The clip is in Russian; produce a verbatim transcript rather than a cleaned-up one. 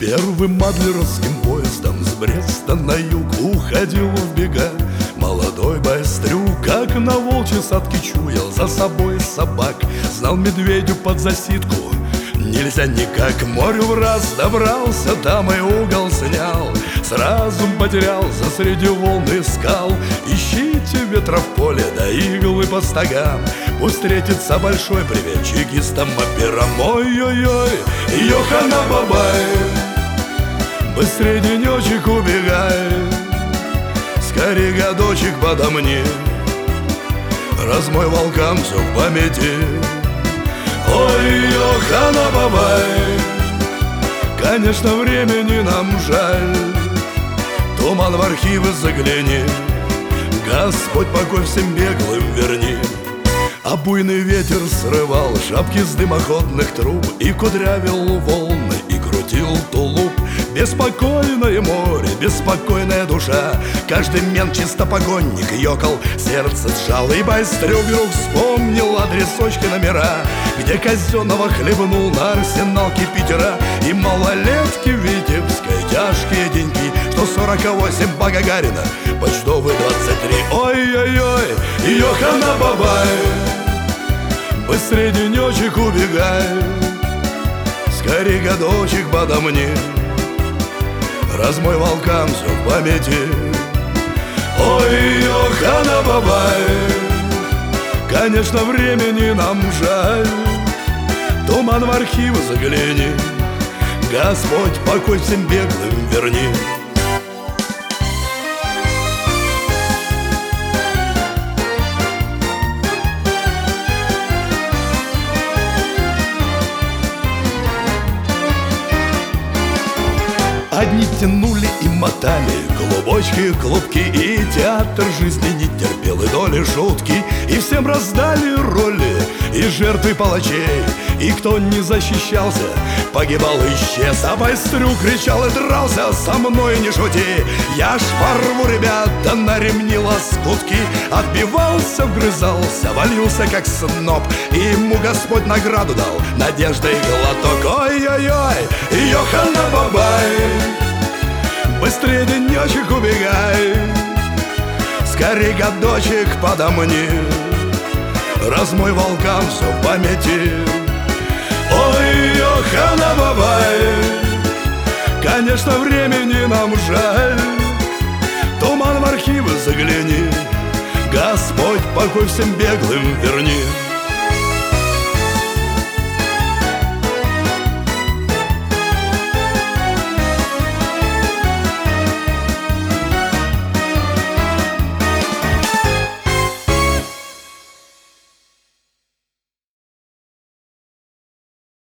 Первым адлеровским поездом с Бреста на юг уходил в бега молодой байстрюк, как на волчьей садке чуял за собой собак. Знал медведю под засидку нельзя никак, к морю в раз добрался, там и угол снял. Сразу потерял за среди волн и скал. Ищите ветра в поле, да иглы по стогам. Пусть встретится большой привет чекистам операм. Ой-ой-ой, Йохана Бабай, быстрее денечек убегай, скорей годочек подо мне, размой волкам все в памяти. Ой, Йохана Бабай, конечно, времени нам жаль. Туман в архивы загляни, Господь покой всем беглым верни. А буйный ветер срывал шапки с дымоходных труб и кудрявил волны, и крутил тулуп. Беспокойное море, беспокойная душа, каждый мент чистопогонник ёкал, сердце сжал. И байстрюк вдруг вспомнил адресочки, номера, где казенного хлебнул на арсеналке Питера. И малолетки в Витебской тяжкие деньги, что сорок восемь по Гагарина, почтовый двадцать три. Ой-ой-ой, Йохана Бабай, быстрее денечек убегай, скорей годочек подо мне, размой волкам все в памяти. Ой, Йохана Бабай, конечно, времени нам жаль. Туман в архивы загляни, Господь покой всем беглым верни. Одни тянули и мотали клубочки, клубки, и театр жизни не терпел и доли шутки. И всем раздали роли, и жертвы палачей, и кто не защищался, погибал и исчез. А байстрюк кричал и дрался: со мной не шути, я ж порву, ребята, на ремни лоскутки. Отбивался, вгрызался, валился как сноп, и ему Господь награду дал надеждой глоток. Ой-ой-ой, Йохана Бабай, быстрее денечек убегай, скорей годочек подо мне, размой волкам все в памяти. Ой, Йохана Бабай, конечно, времени нам жаль. Туман в архивы загляни, Господь покой всем беглым верни.